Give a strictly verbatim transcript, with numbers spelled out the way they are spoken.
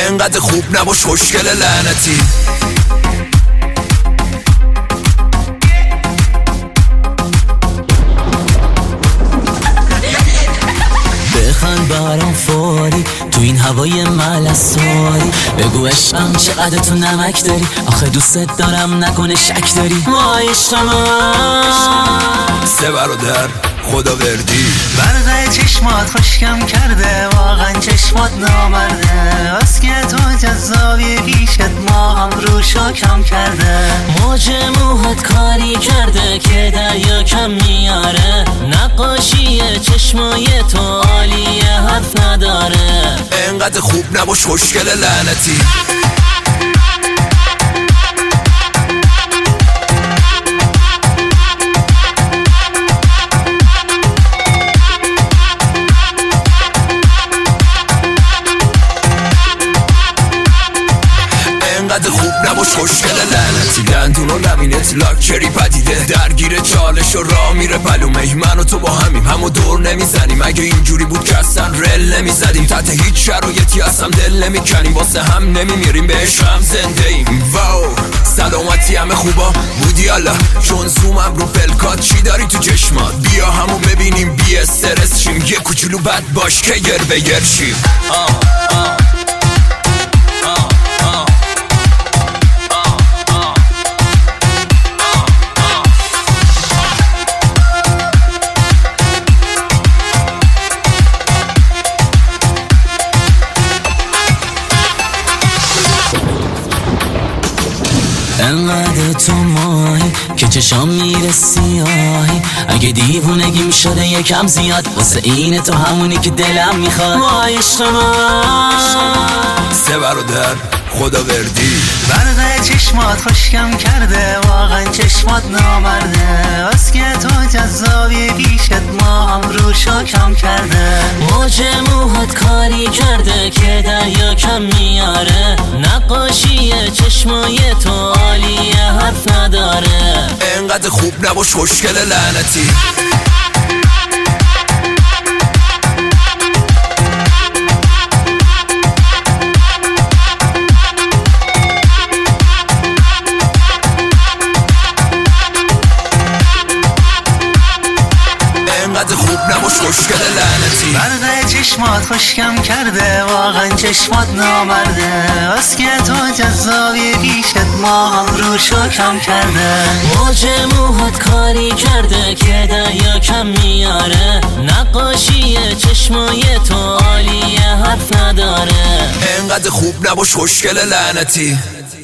انقدر خوب نباش خوشگل لعنتی. بخند برام فوری تو این هوای ملسواری، بگو عشقم چقدر تو نمک داری، آخه دوست دارم نکنه شک داری. وای عشقم سه برادر خدا وردی، برقه چشمات خوشکم کرده، واقعا چشمات نامرده، از که تو جذابی پیشت ما هم روشو کم کرده. موج موهات کاری کرده که دریا کم میاره، نقاشی چشمای تو عالیه حرف نداره. انقدر خوب نباش خوشگل لعنتی. انقدر خوب نباش خوشگل لعنتی. دندون و لبینت لاکچری پدیده، درگیر چالش و راه میره پلومه. من و تو با همیم همو دور نمیزنیم، اگه اینجوری بود که اصلا رل نمیزدیم. تحت هیچ شرایطی اصلا دل نمیکنیم، واسه هم نمیمیریم، بهش هم زنده ایم. واو سلامتی همه خوبا بودی الله، چون زومم رو پلکات. چی داری تو چشمات؟ بیا همو ببینیم بی استرس شیم، یه کوچولو بد باش که گر به گر شیم. آه آه انقدر تو ماهی که چشام میره سیاهی، اگه دیوونگیم شده یکم زیاد، واسه این تو همونی که دلم میخواد. وای عشق من سه برادر خدا وردی، برقه چشمات خوشکم کرده، واقعا چشمات نامرده، از که تو جذابی پیشت ما هم روشو کم کرده. موج موهات کاری کرده که دریا کم میاره، نقاشی چشمای تو عالیه حرف نداره. انقدر خوب نباش خوشگل لعنتی. انقدر خوب نباش خوشگل لعنتی. برقه چشمات خوشکم کرده، واقعا چشمات نامرده، از که تو جذابی پیشت ما هم روشو کم کرده. موج موهات کاری کرده که دریا کم میاره، نقاشی چشمای تو عالیه حرف نداره. انقدر خوب نباش خوشگل لعنتی.